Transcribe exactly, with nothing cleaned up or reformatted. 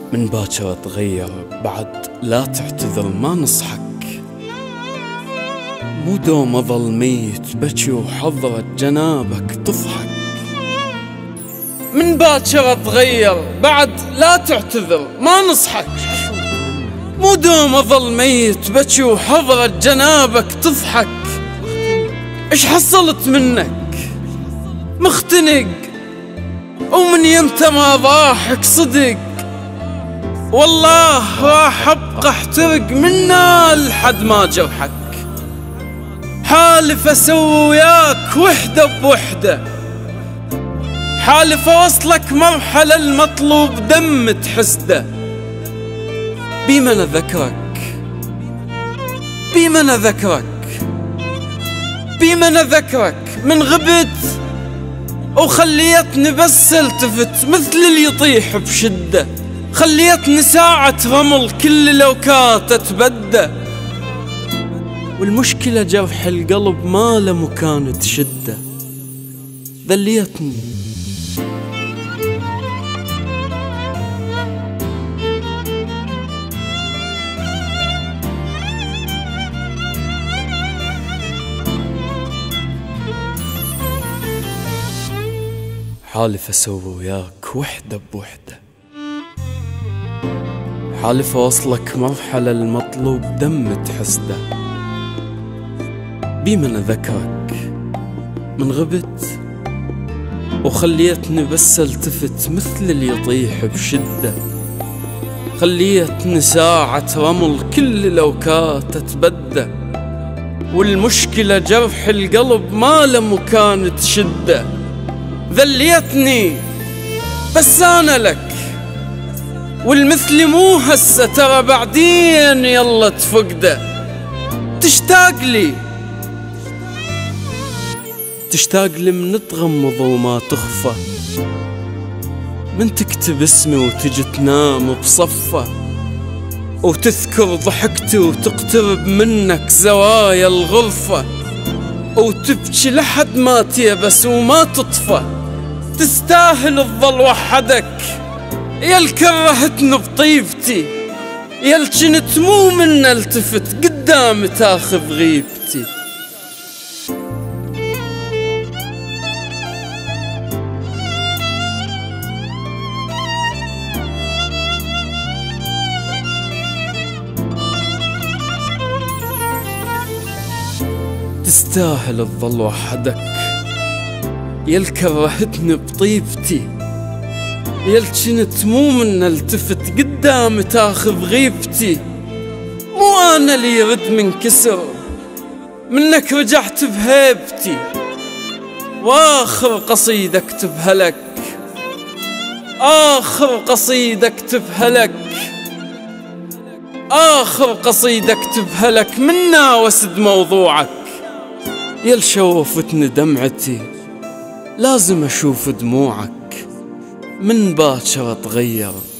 من باكر اتغير بعد لا تعتذر ما نصحك، مو دوم اظل ميت بكي وحضرة جنابك تضحك. من باكر اتغير بعد لا تعتذر ما نصحك، مو دوم اظل ميت بكي وحضرة جنابك تضحك. ايش حصلت منك مختنق ومن يمتى ما ضاحك صدق، والله راح ابقى احترق منا لحد ما جرحك. حالف اسوي وياك وحدة بوحدة، حالف اوصلك مرحلة المطلوب دم تحسده. بمن اذكرك بمن اذكرك بمن اذكرك من غبت وخليتني بس التفت مثل اللي يطيح بشدة. خليتني ساعة رمل كل لو كانت تبدى، والمشكلة جرح القلب ما له مكان تشده. ذليتني حالف اسوي وياك وحدة بوحدة، حالف اوصلك مرحلة المطلوب دم تحسده. بمن اذكرك من غبت وخليتني بس التفت مثل اللي يطيح بشدة. خليتني ساعة رمل كل لو كانت تبدى، والمشكلة جرح القلب ما له مكان تشده. ذليتني بس انا لك والمثل مو هسه، ترى بعدين يلا تفقده. تشتاق لي تشتاق لي من تغمض وما تخفى، من تكتب اسمي وتجي تنام بصفة، وتذكر ضحكتي وتقترب منك زوايا الغرفة، وتبكي لحد ما تيبس وما تطفى. تستاهل الظل وحدك يل كرهتني بطيبتي، يل جنت مو من التفت قدام تاخذ غيبتي. تستاهل الظل وحدك يل كرهتني بطيبتي، يل جنت مو من التفت قدام تاخذ غيبتي. مو انا اللي يرد من كسر منك رجعت بهيبتي، واخر قصيدة اكتبها لك اخر قصيدة اكتبها لك اخر قصيدة اكتبها لك من ناوسد موضوعك. يل شوفتني دمعتي لازم اشوف دموعك، من باكر اتغير